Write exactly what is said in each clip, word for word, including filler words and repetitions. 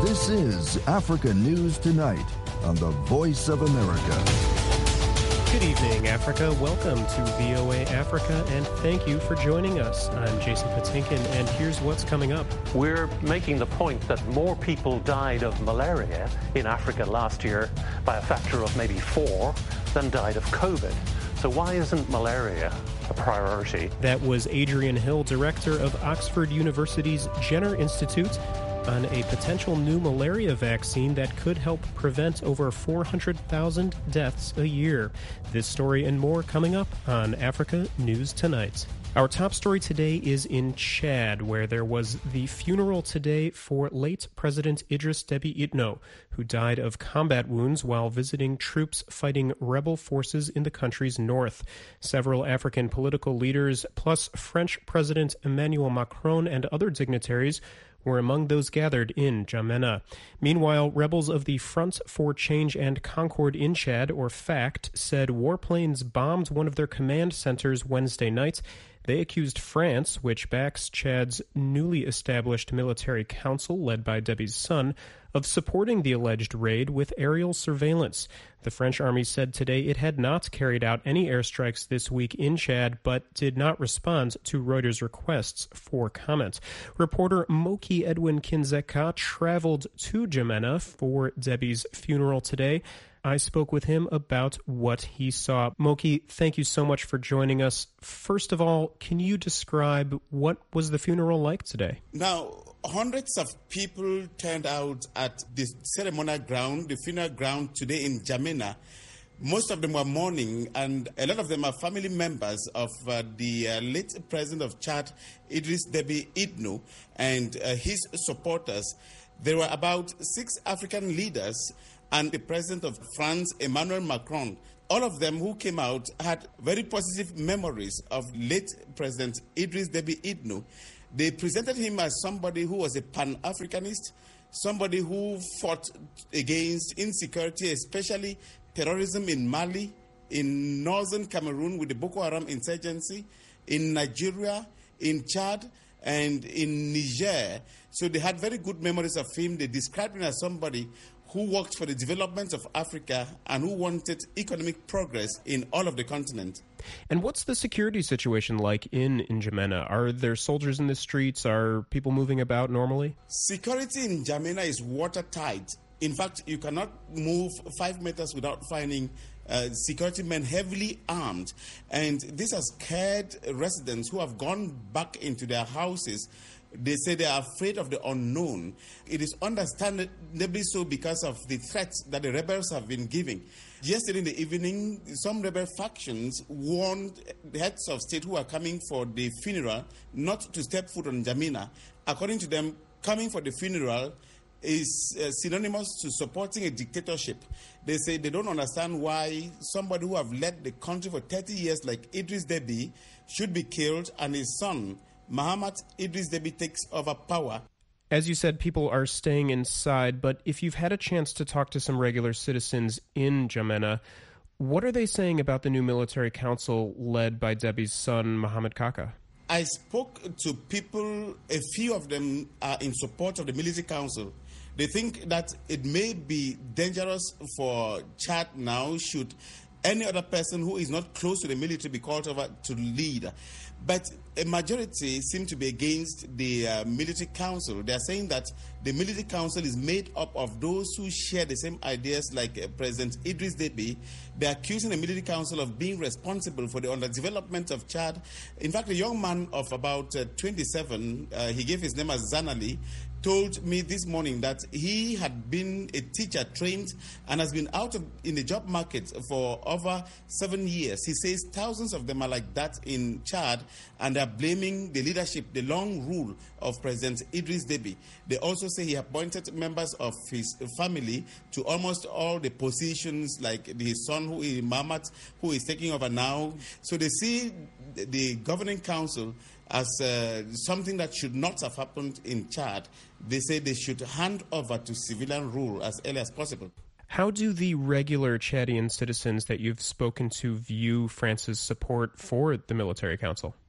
This is Africa News Tonight on the Voice of America. Good evening, Africa. Welcome to V O A Africa, and thank you for joining us. I'm Jason Patinkin, and here's what's coming up. We're making the point that more people died of malaria in Africa last year by a factor of maybe four than died of COVID. So why isn't malaria a priority? That was Adrian Hill, director of Oxford University's Jenner Institute, on a potential new malaria vaccine that could help prevent over four hundred thousand deaths a year. This story and more coming up on Africa News Tonight. Our top story today is in Chad, where there was the funeral today for late President Idriss Déby Itno, who died of combat wounds while visiting troops fighting rebel forces in the country's north. Several African political leaders, plus French President Emmanuel Macron and other dignitaries, were among those gathered in N'Djamena. Meanwhile, rebels of the Front for Change and Concord in Chad, or FACT, said warplanes bombed one of their command centers Wednesday night. They accused France, which backs Chad's newly established military council led by Déby's son, of supporting the alleged raid with aerial surveillance. The French army said today it had not carried out any airstrikes this week in Chad, but did not respond to Reuters' requests for comment. Reporter Moki Edwin Kinzeka traveled to N'Djamena for Déby's funeral today. I spoke with him about what he saw. Moki, thank you so much for joining us. First of all, can you describe what was the funeral like today? Now, hundreds of people turned out at the ceremonial ground, the funeral ground today in N'Djamena. Most of them were mourning, and a lot of them are family members of uh, the uh, late president of Chad, Idriss Déby Itno, and uh, his supporters. There were about six African leaders and the president of France, Emmanuel Macron. All of them who came out had very positive memories of late President Idriss Déby Itno. They presented him as somebody who was a Pan-Africanist, somebody who fought against insecurity, especially terrorism in Mali, in northern Cameroon with the Boko Haram insurgency, in Nigeria, in Chad, and in Niger. So they had very good memories of him. They described him as somebody who worked for the development of Africa and who wanted economic progress in all of the continent. And what's the security situation like in N'Djamena? Are there soldiers in the streets? Are people moving about normally? Security in N'Djamena is watertight. In fact, you cannot move five meters without finding uh, security men heavily armed. And this has scared residents who have gone back into their houses. They say they are afraid of the unknown. It is understandably so because of the threats that the rebels have been giving. Yesterday in the evening, some rebel factions warned the heads of state who are coming for the funeral not to step foot on N'Djamena. According to them, coming for the funeral is uh, synonymous to supporting a dictatorship. They say they don't understand why somebody who have led the country for thirty years like Idriss Déby should be killed and his son, Mahamat Idriss Déby, takes over power. As you said, people are staying inside, but if you've had a chance to talk to some regular citizens in N'Djamena, what are they saying about the new military council led by Déby's son, Mohamed Kaka? I spoke to people, a few of them are in support of the military council. They think that it may be dangerous for Chad now should any other person who is not close to the military be called over to lead. But a majority seem to be against the uh, military council. They are saying that the military council is made up of those who share the same ideas like uh, President Idriss Déby. They are accusing the military council of being responsible for the underdevelopment of Chad. In fact, a young man of about uh, twenty-seven, uh, he gave his name as Zanali, told me this morning that he had been a teacher trained and has been out of, in the job market for over seven years. He says thousands of them are like that in Chad, and they are blaming the leadership, the long rule of President Idriss Déby. They also say he appointed members of his family to almost all the positions, like his son, who is Mahamat, who is taking over now. So they see the governing council as uh, something that should not have happened in Chad. They say they should hand over to civilian rule as early as possible. How do the regular Chadian citizens that you've spoken to view France's support for the military council?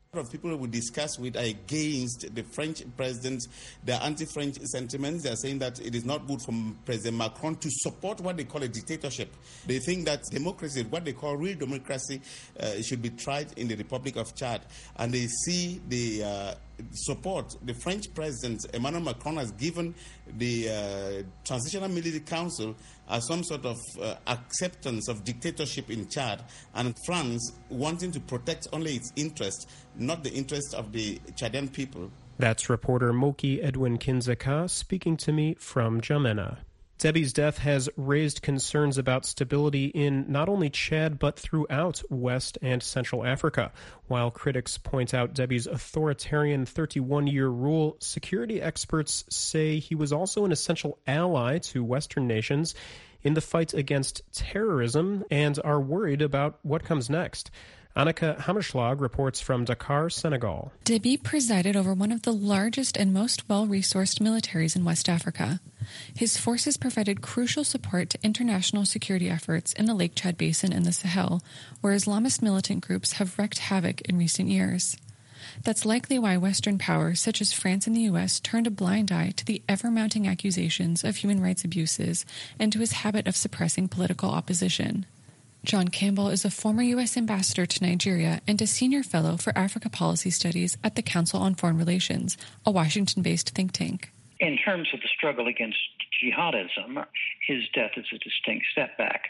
A lot of people we discuss with are against the French president, the anti-French sentiments. They are saying that it is not good for President Macron to support what they call a dictatorship. They think that democracy, what they call real democracy, uh, should be tried in the Republic of Chad. And they see the uh, support the French president, Emmanuel Macron, has given the uh, Transitional Military Council as some sort of uh, acceptance of dictatorship in Chad, and France wanting to protect only its interest, not the interest of the Chadian people. That's reporter Moki Edwin Kinzaka speaking to me from Jamena. Debby's death has raised concerns about stability in not only Chad but throughout West and Central Africa. While critics point out Debby's authoritarian thirty-one-year rule, security experts say he was also an essential ally to Western nations in the fight against terrorism and are worried about what comes next. Annika Hammerschlag reports from Dakar, Senegal. Deby presided over one of the largest and most well-resourced militaries in West Africa. His forces provided crucial support to international security efforts in the Lake Chad Basin and the Sahel, where Islamist militant groups have wreaked havoc in recent years. That's likely why Western powers such as France and the U S turned a blind eye to the ever-mounting accusations of human rights abuses and to his habit of suppressing political opposition. John Campbell is a former U S ambassador to Nigeria and a senior fellow for Africa Policy Studies at the Council on Foreign Relations, a Washington-based think tank. In terms of the struggle against jihadism, his death is a distinct setback.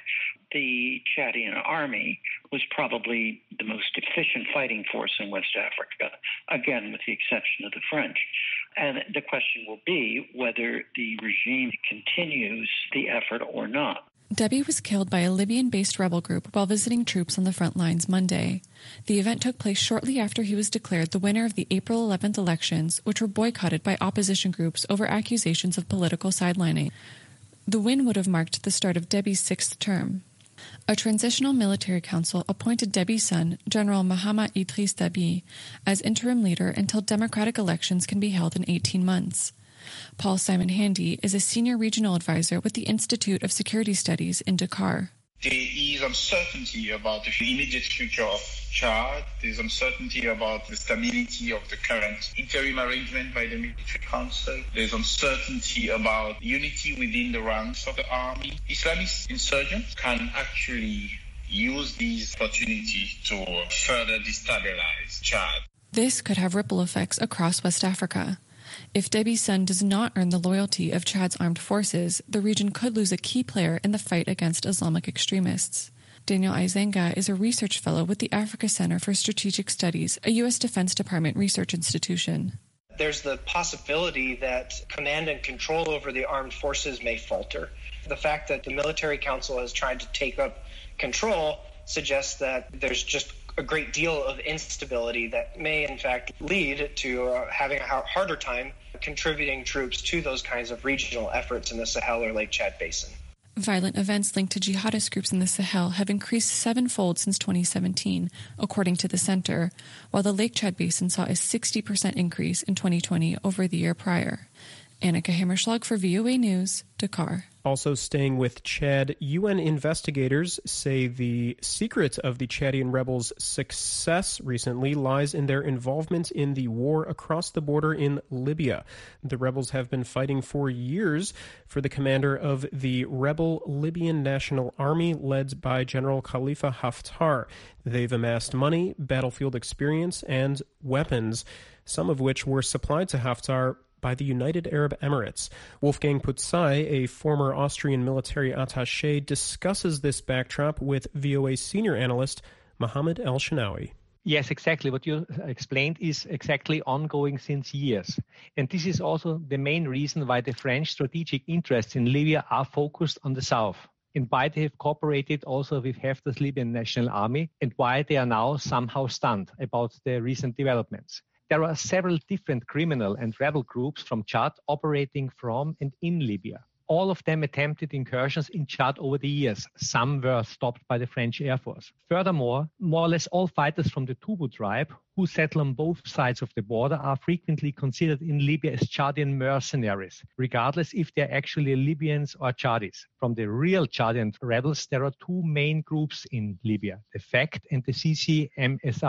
The Chadian army was probably the most efficient fighting force in West Africa, again, with the exception of the French. And the question will be whether the regime continues the effort or not. Deby was killed by a Libyan-based rebel group while visiting troops on the front lines Monday. The event took place shortly after he was declared the winner of the April eleventh elections, which were boycotted by opposition groups over accusations of political sidelining. The win would have marked the start of Deby's sixth term. A transitional military council appointed Deby's son, General Mahama Idriss Deby, as interim leader until democratic elections can be held in eighteen months. Paul Simon Handy is a senior regional advisor with the Institute of Security Studies in Dakar. There is uncertainty about the immediate future of Chad. There is uncertainty about the stability of the current interim arrangement by the military council. There is uncertainty about unity within the ranks of the army. Islamist insurgents can actually use these opportunities to further destabilize Chad. This could have ripple effects across West Africa. If Deby's son does not earn the loyalty of Chad's armed forces, the region could lose a key player in the fight against Islamic extremists. Daniel Izenga is a research fellow with the Africa Center for Strategic Studies, a U S Defense Department research institution. There's the possibility that command and control over the armed forces may falter. The fact that the military council has tried to take up control suggests that there's just a great deal of instability that may, in fact, lead to uh, having a harder time contributing troops to those kinds of regional efforts in the Sahel or Lake Chad Basin. Violent events linked to jihadist groups in the Sahel have increased sevenfold since twenty seventeen, according to the center, while the Lake Chad Basin saw a sixty percent increase in twenty twenty over the year prior. Annika Hammerschlag for V O A News, Dakar. Also staying with Chad, U N investigators say the secret of the Chadian rebels' success recently lies in their involvement in the war across the border in Libya. The rebels have been fighting for years for the commander of the rebel Libyan National Army led by General Khalifa Haftar. They've amassed money, battlefield experience, and weapons, some of which were supplied to Haftar by the United Arab Emirates. Wolfgang Putzai, a former Austrian military attaché, discusses this backdrop with V O A senior analyst Mohammed El-Shanawi. Yes, exactly. What you explained is exactly ongoing since years. And this is also the main reason why the French strategic interests in Libya are focused on the south, and why they have cooperated also with Haftar's Libyan National Army, and why they are now somehow stunned about the recent developments. There are several different criminal and rebel groups from Chad operating from and in Libya. All of them attempted incursions in Chad over the years. Some were stopped by the French Air Force. Furthermore, more or less all fighters from the Tubu tribe who settle on both sides of the border are frequently considered in Libya as Chadian mercenaries, regardless if they're actually Libyans or Chadis. From the real Chadian rebels, there are two main groups in Libya, the FACT and the C C M S R.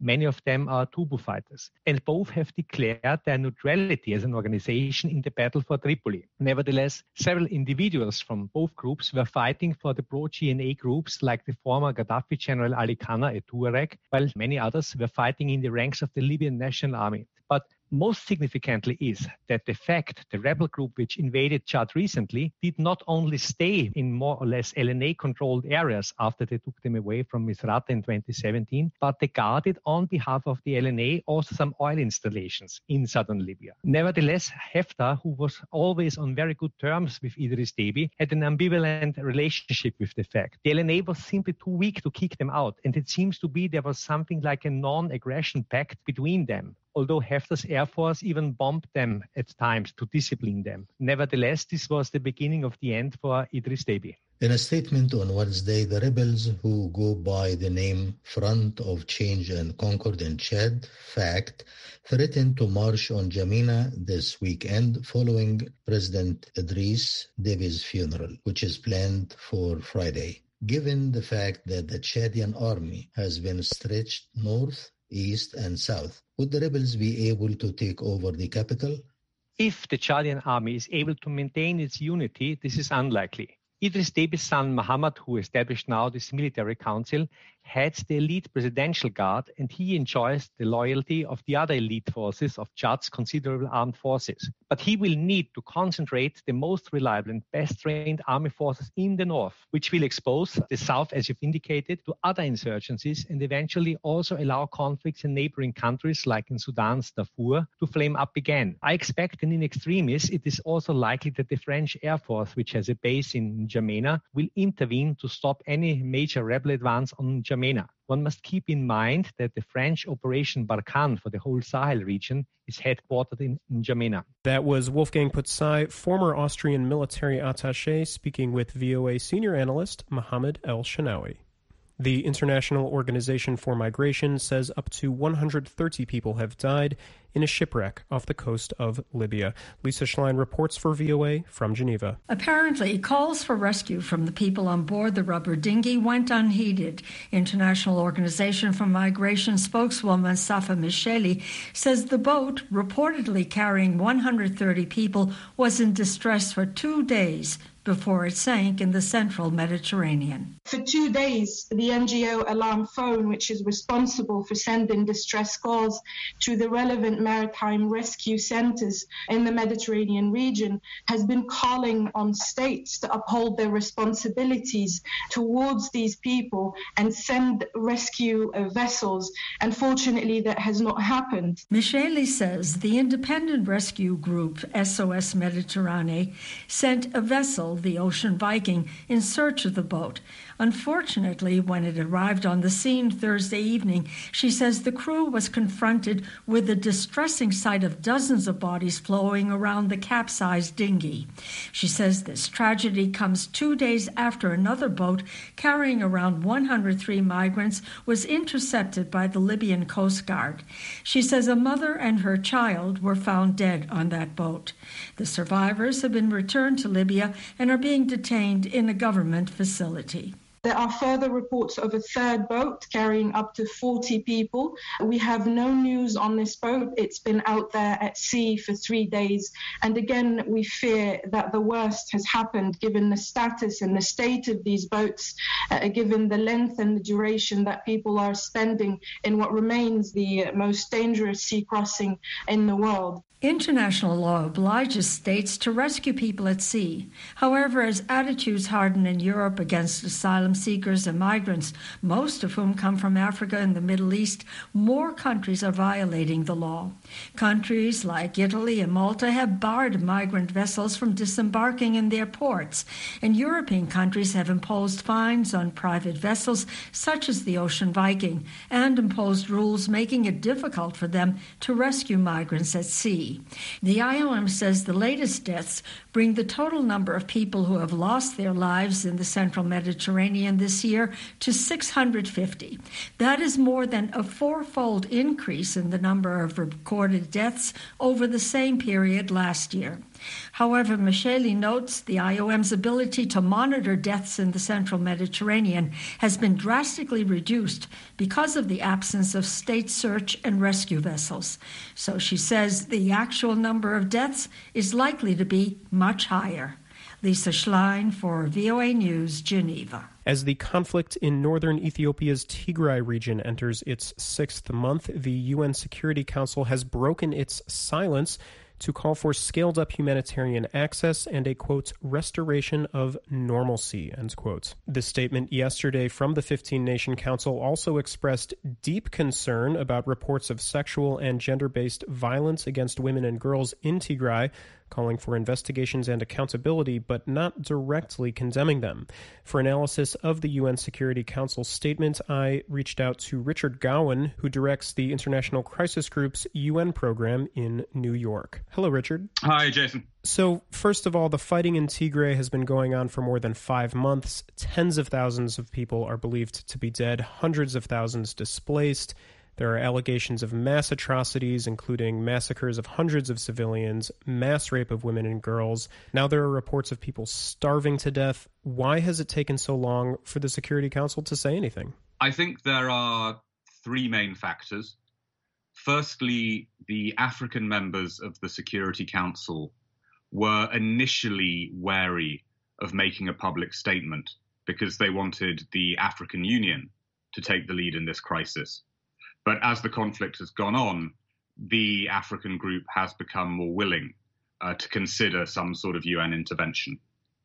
Many of them are Tubu fighters, and both have declared their neutrality as an organization in the battle for Tripoli. Nevertheless, several individuals from both groups were fighting for the pro-G N A groups like the former Gaddafi General Ali Khana, a Tuareg, while many others were fighting in the ranks of the Libyan National Army. But most significantly is that the fact the rebel group which invaded Chad recently did not only stay in more or less L N A-controlled areas after they took them away from Misrata in twenty seventeen, but they guarded on behalf of the L N A also some oil installations in southern Libya. Nevertheless, Haftar, who was always on very good terms with Idris Deby, had an ambivalent relationship with the fact. The L N A was simply too weak to kick them out, and it seems to be there was something like a non-aggression pact between them, although Haftar's Air Force even bombed them at times to discipline them. Nevertheless, this was the beginning of the end for Idris Deby. In a statement on Wednesday, the rebels, who go by the name Front of Change and Concord in Chad, FACT, threatened to march on Jamina this weekend following President Idris Deby's funeral, which is planned for Friday. Given the fact that the Chadian army has been stretched north, east, and south, would the rebels be able to take over the capital? If the Chadian army is able to maintain its unity, this is unlikely. Idris Deby's son Mohammed, who established now this military council, heads the elite presidential guard, and he enjoys the loyalty of the other elite forces of Chad's considerable armed forces. But he will need to concentrate the most reliable and best trained army forces in the north, which will expose the south, as you've indicated, to other insurgencies and eventually also allow conflicts in neighboring countries like in Sudan's Darfur to flame up again. I expect that in extremis, it is also likely that the French Air Force, which has a base in N'Djamena, will intervene to stop any major rebel advance on N'Djamena. One must keep in mind that the French Operation Barkhane for the whole Sahel region is headquartered in N'Djamena. That was Wolfgang Putzai, former Austrian military attaché, speaking with V O A senior analyst Mohammed El-Shanawi. The International Organization for Migration says up to one hundred thirty people have died in a shipwreck off the coast of Libya. Lisa Schlein reports for V O A from Geneva. Apparently, calls for rescue from the people on board the rubber dinghy went unheeded. International Organization for Migration spokeswoman Safa Micheli says the boat, reportedly carrying one hundred thirty people, was in distress for two days before it sank in the central Mediterranean. For two days, the N G O Alarm Phone, which is responsible for sending distress calls to the relevant maritime rescue centers in the Mediterranean region, has been calling on states to uphold their responsibilities towards these people and send rescue vessels. Unfortunately, that has not happened. Micheli says the independent rescue group S O S Mediterranee sent a vessel, the Ocean Viking, in search of the boat. Unfortunately, when it arrived on the scene Thursday evening, she says the crew was confronted with the distressing sight of dozens of bodies flowing around the capsized dinghy. She says this tragedy comes two days after another boat carrying around one hundred three migrants was intercepted by the Libyan Coast Guard. She says a mother and her child were found dead on that boat. The survivors have been returned to Libya and are being detained in a government facility. There are further reports of a third boat carrying up to forty people. We have no news on this boat. It's been out there at sea for three days. And again, we fear that the worst has happened given the status and the state of these boats, uh, given the length and the duration that people are spending in what remains the most dangerous sea crossing in the world. International law obliges states to rescue people at sea. However, as attitudes harden in Europe against asylum seekers and migrants, most of whom come from Africa and the Middle East, more countries are violating the law. Countries like Italy and Malta have barred migrant vessels from disembarking in their ports, and European countries have imposed fines on private vessels such as the Ocean Viking and imposed rules making it difficult for them to rescue migrants at sea. The I O M says the latest deaths bring the total number of people who have lost their lives in the central Mediterranean Mediterranean this year to six hundred fifty. That is more than a fourfold increase in the number of recorded deaths over the same period last year. However, Micheli notes the I O M's ability to monitor deaths in the central Mediterranean has been drastically reduced because of the absence of state search and rescue vessels. So she says the actual number of deaths is likely to be much higher. Lisa Schlein for V O A News, Geneva. As the conflict in northern Ethiopia's Tigray region enters its sixth month, the U N Security Council has broken its silence to call for scaled-up humanitarian access and a, quote, restoration of normalcy, end quote. The statement yesterday from the fifteen-nation council also expressed deep concern about reports of sexual and gender-based violence against women and girls in Tigray, calling for investigations and accountability, but not directly condemning them. For analysis of the U N Security Council statement, I reached out to Richard Gowan, who directs the International Crisis Group's U N program in New York. Hello, Richard. Hi, Jason. So, first of all, the fighting in Tigray has been going on for more than five months. Tens of thousands of people are believed to be dead, hundreds of thousands displaced. There are allegations of mass atrocities, including massacres of hundreds of civilians, mass rape of women and girls. Now there are reports of people starving to death. Why has it taken so long for the Security Council to say anything? I think there are three main factors. Firstly, the African members of the Security Council were initially wary of making a public statement because they wanted the African Union to take the lead in this crisis. But as the conflict has gone on, the African group has become more willing uh, to consider some sort of U N intervention.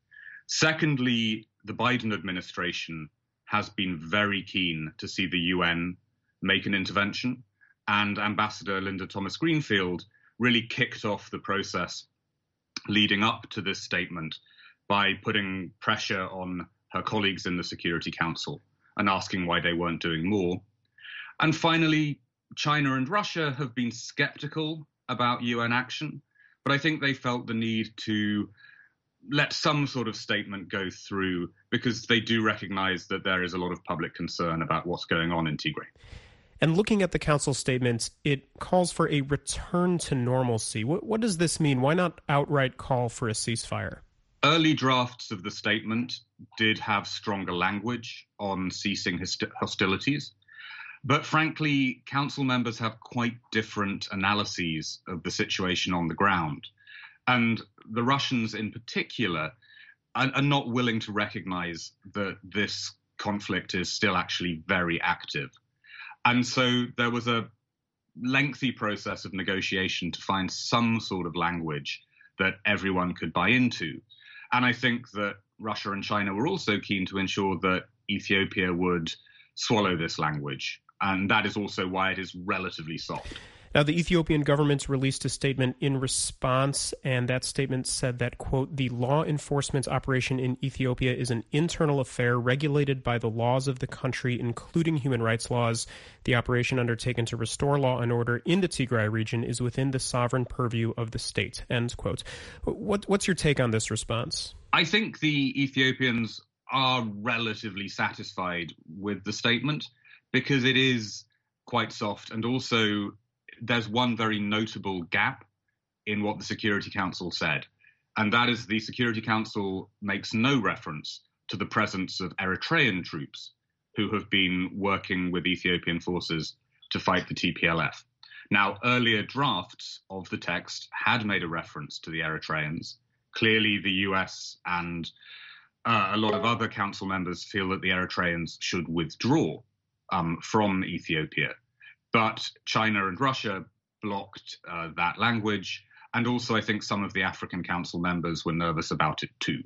Secondly, the Biden administration has been very keen to see the U N make an intervention, and Ambassador Linda Thomas-Greenfield really kicked off the process leading up to this statement by putting pressure on her colleagues in the Security Council and asking why they weren't doing more. And finally, China and Russia have been skeptical about U N action, but I think they felt the need to let some sort of statement go through because they do recognize that there is a lot of public concern about what's going on in Tigray. And looking at the council statement, it calls for a return to normalcy. What, what does this mean? Why not outright call for a ceasefire? Early drafts of the statement did have stronger language on ceasing host- hostilities. But frankly, council members have quite different analyses of the situation on the ground. And the Russians in particular are, are not willing to recognize that this conflict is still actually very active. And so there was a lengthy process of negotiation to find some sort of language that everyone could buy into. And I think that Russia and China were also keen to ensure that Ethiopia would swallow this language. And that is also why it is relatively soft. Now, the Ethiopian government released a statement in response, and that statement said that, quote, the law enforcement operation in Ethiopia is an internal affair regulated by the laws of the country, including human rights laws. The operation undertaken to restore law and order in the Tigray region is within the sovereign purview of the state, end quote. What, what's your take on this response? I think the Ethiopians are relatively satisfied with the statement, because it is quite soft. And also, there's one very notable gap in what the Security Council said. And that is the Security Council makes no reference to the presence of Eritrean troops who have been working with Ethiopian forces to fight the T P L F. Now, earlier drafts of the text had made a reference to the Eritreans. Clearly, the U S and uh, a lot of other council members feel that the Eritreans should withdraw Um, from Ethiopia. But China and Russia blocked uh, that language. And also, I think some of the African Council members were nervous about it too.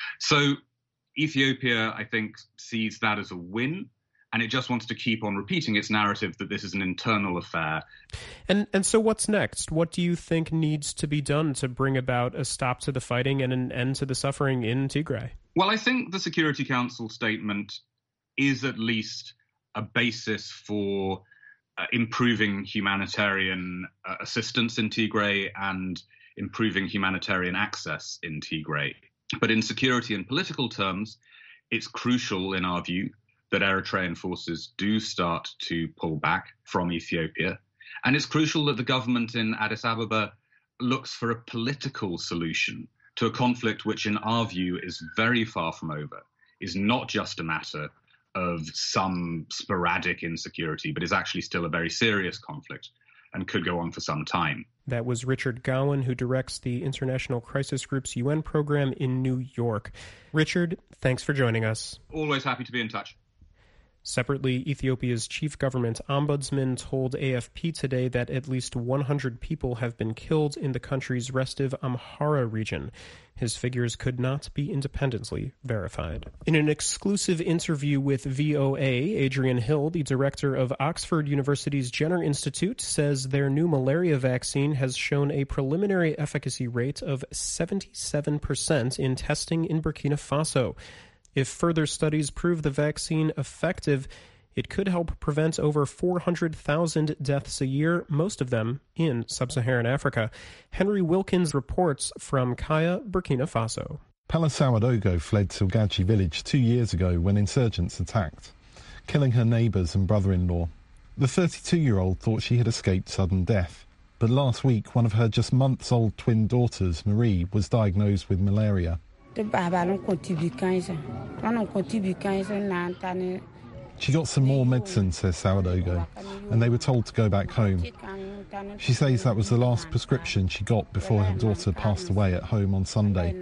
So Ethiopia, I think, sees that as a win. And it just wants to keep on repeating its narrative that this is an internal affair. And and so what's next? What do you think needs to be done to bring about a stop to the fighting and an end to the suffering in Tigray? Well, I think the Security Council statement is at least a basis for uh, improving humanitarian uh, assistance in Tigray and improving humanitarian access in Tigray. But in security and political terms, It's crucial, in our view, that Eritrean forces do start to pull back from Ethiopia. And it's crucial that the government in Addis Ababa looks for a political solution to a conflict which, in our view, is very far from over, is not just a matter of some sporadic insecurity, but is actually still a very serious conflict and could go on for some time. That was Richard Gowan, who directs the International Crisis Group's U N program in New York. Richard, thanks for joining us. Always happy to be in touch. Separately, Ethiopia's chief government ombudsman told A F P today that at least one hundred people have been killed in the country's restive Amhara region. His figures could not be independently verified. In an exclusive interview with V O A, Adrian Hill, the director of Oxford University's Jenner Institute, says their new malaria vaccine has shown a preliminary efficacy rate of seventy-seven percent in testing in Burkina Faso. If further studies prove the vaccine effective, it could help prevent over four hundred thousand deaths a year, most of them in sub-Saharan Africa. Henry Wilkins reports from Kaya, Burkina Faso. Palace Ouagadougou fled to Gaji village two years ago when insurgents attacked, killing her neighbours and brother-in-law. The thirty-two-year-old thought she had escaped sudden death, but last week one of her just months-old twin daughters, Marie, was diagnosed with malaria. She got some more medicine, says Ouagadougou, and they were told to go back home. She says that was the last prescription she got before her daughter passed away at home on Sunday.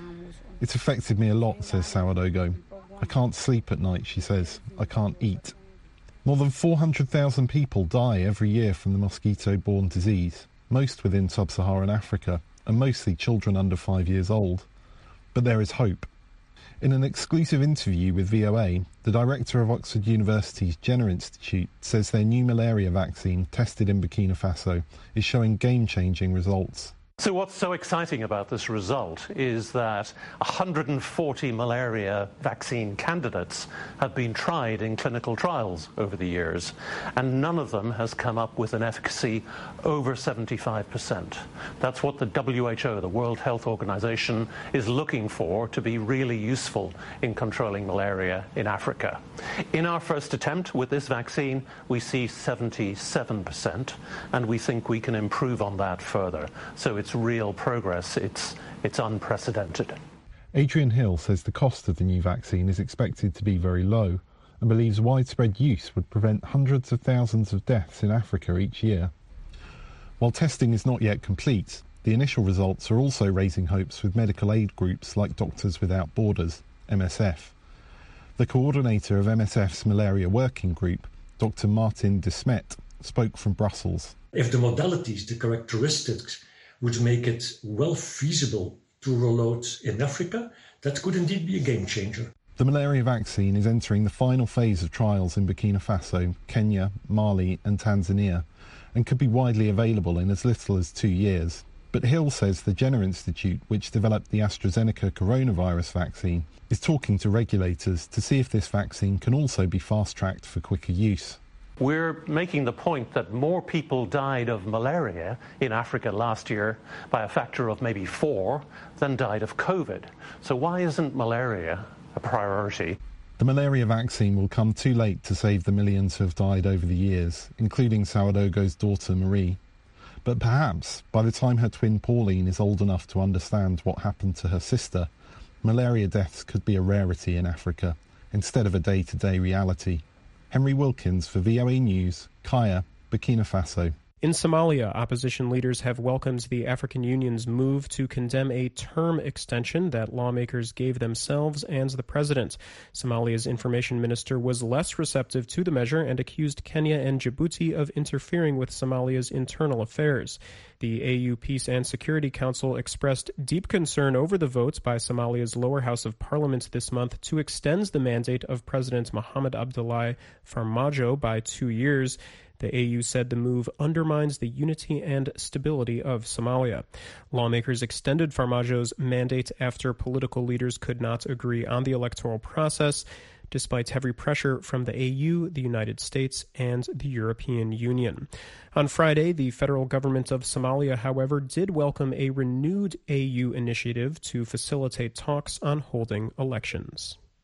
It's affected me a lot, says Ouagadougou. I can't sleep at night, she says. I can't eat. More than four hundred thousand people die every year from the mosquito-borne disease, most within sub-Saharan Africa, and mostly children under five years old. But there is hope. In an exclusive interview with V O A, the director of Oxford University's Jenner Institute says their new malaria vaccine, tested in Burkina Faso, is showing game-changing results. So what's so exciting about this result is that one hundred forty malaria vaccine candidates have been tried in clinical trials over the years, and none of them has come up with an efficacy over seventy-five percent. That's what the W H O, the World Health Organization, is looking for to be really useful in controlling malaria in Africa. In our first attempt with this vaccine, we see seventy-seven percent, and we think we can improve on that further. So it's real progress. It's, it's unprecedented. Adrian Hill says the cost of the new vaccine is expected to be very low and believes widespread use would prevent hundreds of thousands of deaths in Africa each year. While testing is not yet complete, the initial results are also raising hopes with medical aid groups like Doctors Without Borders, M S F. The coordinator of M S F's malaria working group, Doctor Martin de Smet, spoke from Brussels. If the modalities, the characteristics, would make it well feasible to roll out in Africa, that could indeed be a game changer. The malaria vaccine is entering the final phase of trials in Burkina Faso, Kenya, Mali and Tanzania, and could be widely available in as little as two years. But Hill says the Jenner Institute, which developed the AstraZeneca coronavirus vaccine, is talking to regulators to see if this vaccine can also be fast-tracked for quicker use. We're making the point that more people died of malaria in Africa last year by a factor of maybe four than died of COVID. So why isn't malaria a priority? The malaria vaccine will come too late to save the millions who have died over the years, including Ouagadougou's daughter Marie. But perhaps, by the time her twin Pauline is old enough to understand what happened to her sister, malaria deaths could be a rarity in Africa, instead of a day-to-day reality. Henry Wilkins for V O A News, Kaya, Burkina Faso. In Somalia, opposition leaders have welcomed the African Union's move to condemn a term extension that lawmakers gave themselves and the president. Somalia's information minister was less receptive to the measure and accused Kenya and Djibouti of interfering with Somalia's internal affairs. The A U Peace and Security Council expressed deep concern over the vote by Somalia's lower house of parliament this month to extend the mandate of President Mohamed Abdullahi Farmajo by two years. The A U said the move undermines the unity and stability of Somalia. Lawmakers extended Farmajo's mandate after political leaders could not agree on the electoral process, despite heavy pressure from the A U, the United States, and the European Union. On Friday, the federal government of Somalia, however, did welcome a renewed A U initiative to facilitate talks on holding elections.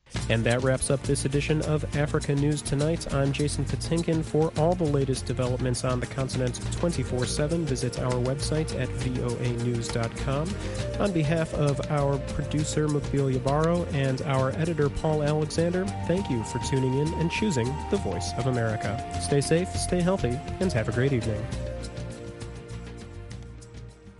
And that wraps up this edition of Africa News Tonight. I'm Jason Patinkin. For all the latest developments on the continent twenty-four seven, visit our website at voa news dot com. On behalf of our producer, Mukbil Yabaro, and our editor, Paul Alexander, thank you for tuning in and choosing the Voice of America. Stay safe, stay healthy, and have a great evening.